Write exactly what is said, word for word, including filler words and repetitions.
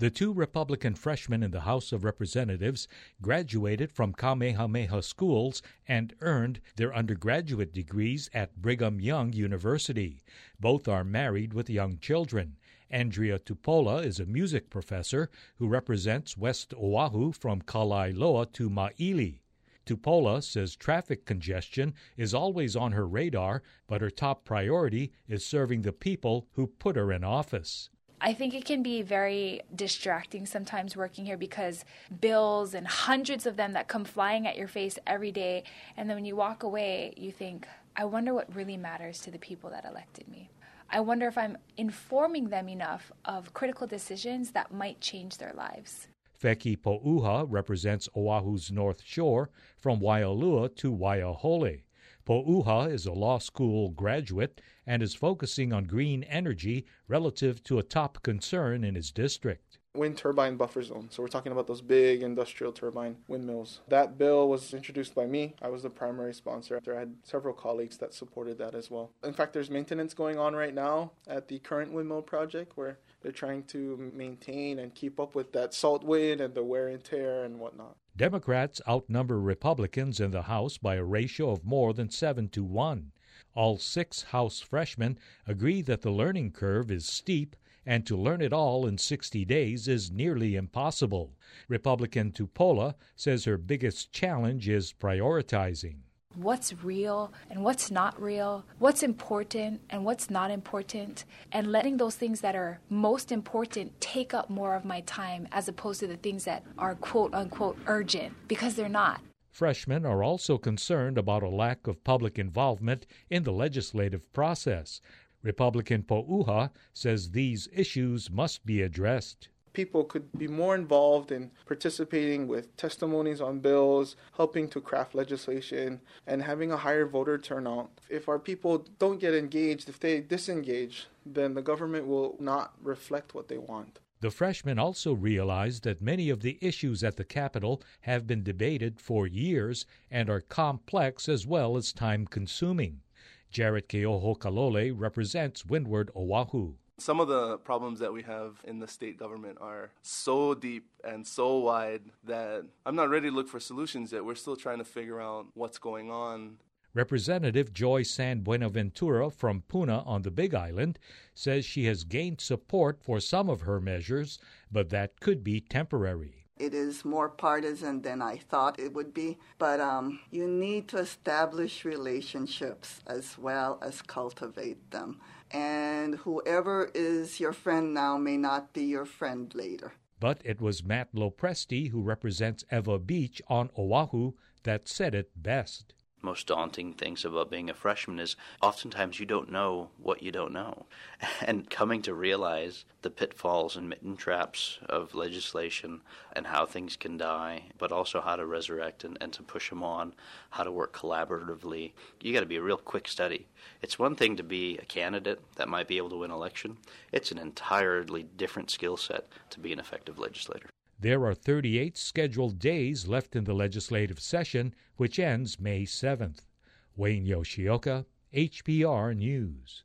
The two Republican freshmen in the House of Representatives graduated from Kamehameha schools and earned their undergraduate degrees at Brigham Young University. Both are married with young children. Andrea Tupola is a music professor who represents West Oahu from Kalailoa to Maili. Tupola says traffic congestion is always on her radar, but her top priority is serving the people who put her in office. I think it can be very distracting sometimes working here because bills and hundreds of them that come flying at your face every day, and then when you walk away, you think, I wonder what really matters to the people that elected me. I wonder if I'm informing them enough of critical decisions that might change their lives. Feki Po'uha represents Oahu's North Shore from Waialua to Waiahole. Po'uha is a law school graduate and is focusing on green energy relative to a top concern in his district. Wind turbine buffer zone. So we're talking about those big industrial turbine windmills. That bill was introduced by me. I was the primary sponsor. I had several colleagues that supported that as well. In fact, there's maintenance going on right now at the current windmill project where they're trying to maintain and keep up with that salt wind and the wear and tear and whatnot. Democrats outnumber Republicans in the House by a ratio of more than seven to one. All six House freshmen agree that the learning curve is steep and to learn it all in sixty days is nearly impossible. Republican Tupola says her biggest challenge is prioritizing. What's real and what's not real, what's important and what's not important, and letting those things that are most important take up more of my time as opposed to the things that are quote-unquote urgent, because they're not. Freshmen are also concerned about a lack of public involvement in the legislative process. Republican Po'uha says these issues must be addressed. People could be more involved in participating with testimonies on bills, helping to craft legislation, and having a higher voter turnout. If our people don't get engaged, if they disengage, then the government will not reflect what they want. The freshmen also realized that many of the issues at the Capitol have been debated for years and are complex as well as time-consuming. Jarrett Keohokalole represents Windward Oahu. Some of the problems that we have in the state government are so deep and so wide that I'm not ready to look for solutions yet. We're still trying to figure out what's going on. Representative Joy San Buenaventura from Puna on the Big Island says she has gained support for some of her measures, but that could be temporary. It is more partisan than I thought it would be, but um, you need to establish relationships as well as cultivate them. And whoever is your friend now may not be your friend later. But it was Matt Lopresti, who represents Ewa Beach on Oahu, that said it best. Most daunting things about being a freshman is oftentimes you don't know what you don't know. And coming to realize the pitfalls and mitten traps of legislation and how things can die, but also how to resurrect and, and to push them on, how to work collaboratively. You got to be a real quick study. It's one thing to be a candidate that might be able to win an election. It's an entirely different skill set to be an effective legislator. There are thirty-eight scheduled days left in the legislative session, which ends May seventh. Wayne Yoshioka, H P R News.